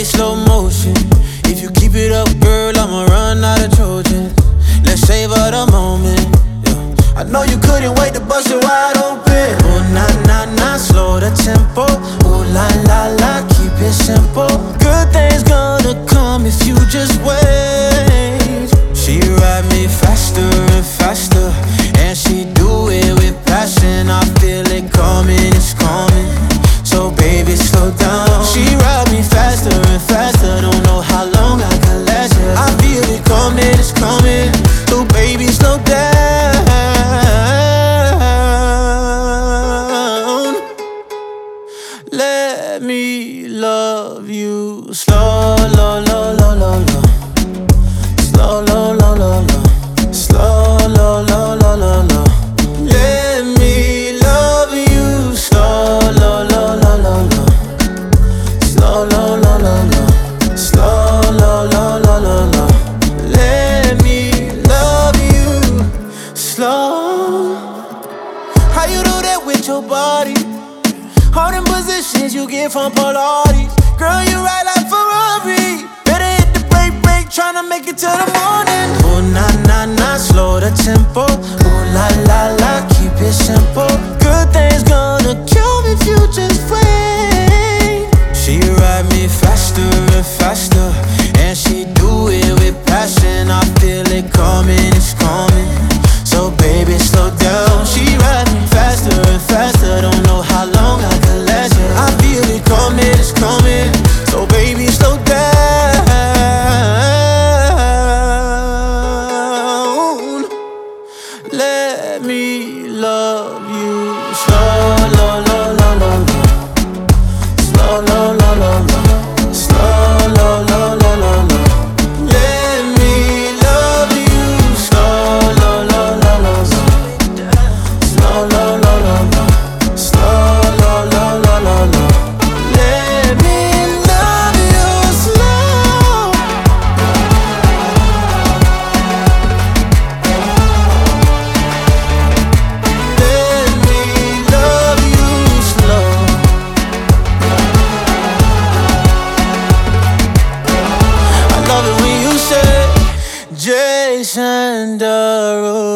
baby, slow motion. If you keep it up, girl, I'ma run out of Trojans. Let's savor the moment, yeah. I know you couldn't wait to bust it wide open. Oh, nah, nah, nah, slow the tempo. Oh, la, la, la, keep it simple. Good things gonna come if you just wait. She ride me faster and faster, and she do it with passion. I feel it coming, it's coming. So baby, slow down. She ride me faster and faster. Don't know how long I can last it. I feel it coming, it's coming. So baby, slow down. Let me love you slow, low, low, low, low, low. Slow, low, low, low, low. Slow, low, low, low, low, low. Let me love you slow, low, low, low, low, low. Slow, low, low, low, low. Slow, low, low, low, low, low. Let me love you slow. How you do that with your body? All them positions you get from Pilates. Girl, you ride like Ferrari. Better hit the brake, brake, tryna make it to the morning. Oh, nah, nah, nah, slow the tempo. Oh, la, la, la, keep it simple. Good things gonna come if you just wait. She ride me faster and faster, and she do it with passion. I feel it coming, it's coming. So baby, slow down. She ride me faster and faster. Don't know how long I can last it. I feel it coming, it's coming. So baby, slow down. Let me love you slow, low, low, low, low, low. Slow, low, low, low, low. Slow, low, low, low, low, low. Let me love you slow, low, low, low, low, low. Slow, low, low, low, low. Slow, low, low, low, low, low. Let me love you slow. Let me love you slow. I love it when you say Jason Derulo.